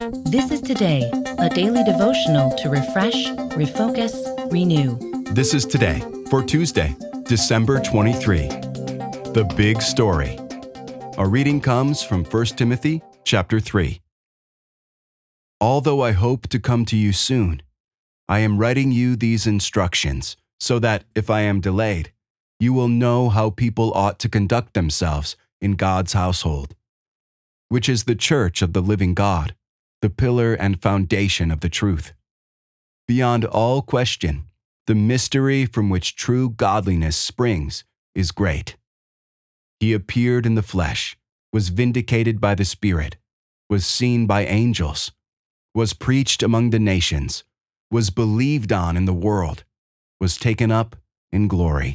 This is Today, a daily devotional to refresh, refocus, renew. This is Today for Tuesday, December 23. The Big Story. Our reading comes from 1 Timothy chapter 3. Although I hope to come to you soon, I am writing you these instructions so that if I am delayed, you will know how people ought to conduct themselves in God's household, which is the church of the living God, the pillar and foundation of the truth. Beyond all question, the mystery from which true godliness springs is great. He appeared in the flesh, was vindicated by the Spirit, was seen by angels, was preached among the nations, was believed on in the world, was taken up in glory.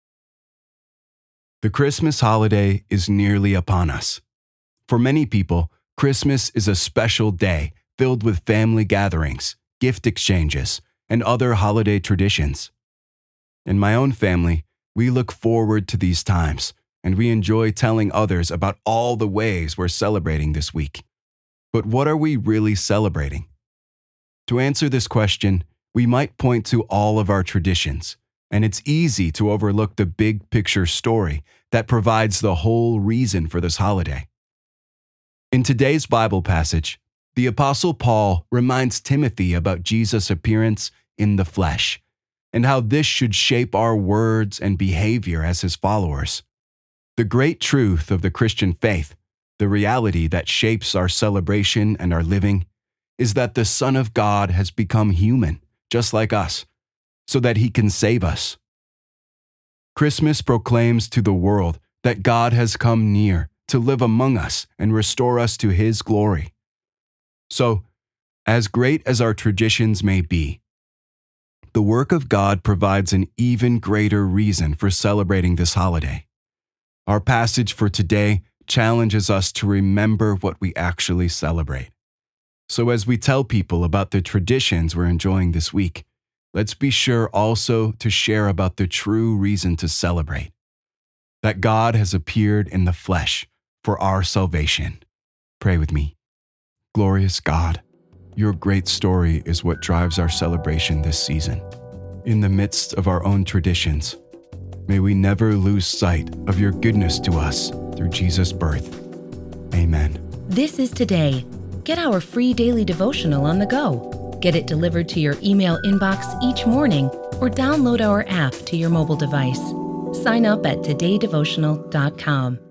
The Christmas holiday is nearly upon us. For many people, Christmas is a special day filled with family gatherings, gift exchanges, and other holiday traditions. In my own family, we look forward to these times, and we enjoy telling others about all the ways we're celebrating this week. But what are we really celebrating? To answer this question, we might point to all of our traditions, and it's easy to overlook the big picture story that provides the whole reason for this holiday. In today's Bible passage, the Apostle Paul reminds Timothy about Jesus' appearance in the flesh, and how this should shape our words and behavior as his followers. The great truth of the Christian faith, the reality that shapes our celebration and our living, is that the Son of God has become human, just like us, so that he can save us. Christmas proclaims to the world that God has come near to live among us and restore us to his glory. So, as great as our traditions may be, the work of God provides an even greater reason for celebrating this holiday. Our passage for today challenges us to remember what we actually celebrate. So as we tell people about the traditions we're enjoying this week, let's be sure also to share about the true reason to celebrate, that God has appeared in the flesh for our salvation. Pray with me. Glorious God, your great story is what drives our celebration this season. In the midst of our own traditions, may we never lose sight of your goodness to us through Jesus' birth. Amen. This is Today. Get our free daily devotional on the go. Get it delivered to your email inbox each morning or download our app to your mobile device. Sign up at todaydevotional.com.